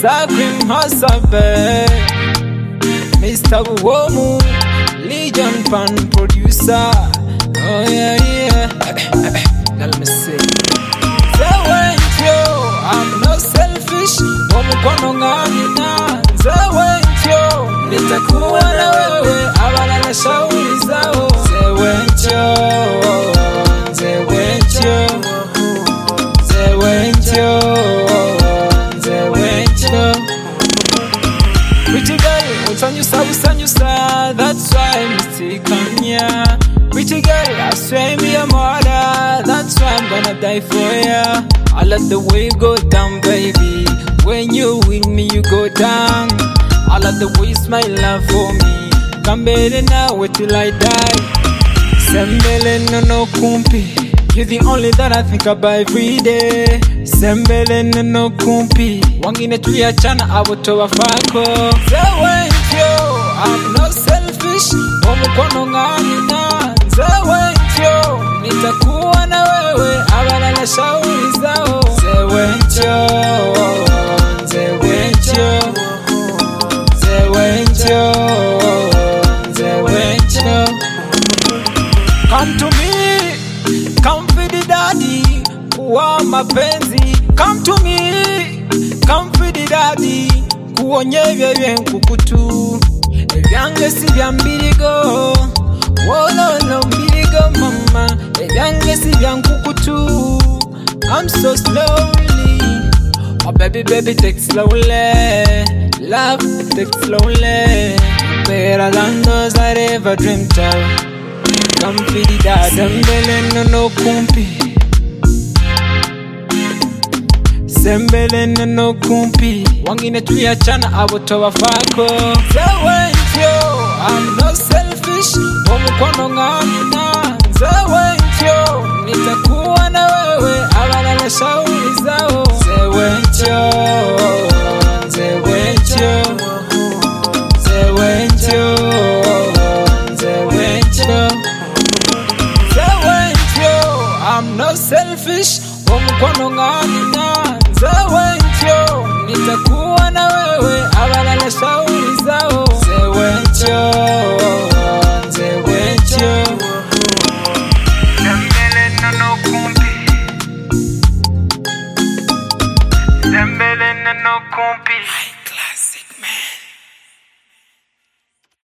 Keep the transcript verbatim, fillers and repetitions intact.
Sakrim Hasabe, Mister Womu, Legion Pan producer. Oh yeah, yeah. Let me see. Zawentyo, I'm not selfish. Womu kono ngamina. Zawentyo, nitakuwa na wewe. Abana na shauri zao. Zawentyo, Zawentyo, Zawentyo, Zawentyo. Pretty girl, utanyusa usanyusa. That's why misikanya. Pretty girl, I swear me a mother. That's why I'm gonna die for ya. I love the way you go down, baby. When you with me, you go down. I love the way you smile love for me. Come better now, wait till I die. Sembele no no kumpi. You're the only that I think about every day. Sembele no no kumpi. Wangine tuliachana abotowa fako. Zawentyo, I'm not selfish. Womu kono ngamina. Zawentyo, nitakuwa na wewe. Abana na shauri zao. Zawentyo, Zawentyo, Zawentyo, Zawentyo. Come to me, come for the daddy. Kuwa mapenzi. Come to me, come for the daddy. Kuonye vye kukutu. Evyange si vya mbirigo. Wololo mbirigo mama. Evyange si vya kukutu. I'm so slowly. Oh baby, baby, take slowly. Love, take slowly. Better than those I ever dreamed of. Come for the dad. Sembele no no kumpi. Sembele no no kumpi. Wangine tuliachana abotowa fako. Zawentyo, I'm not selfish. Womu kono ngamina. Zawentyo, nitakuwa na wewe. Abana na shauri zao. Zawentyo, Zawentyo, Zawentyo, Zawentyo. Zawentyo, I'm not selfish. Womu kono ngamina. Zawentyo, nitakuwa na wewe. Abana na shauri zao. Zawentyo.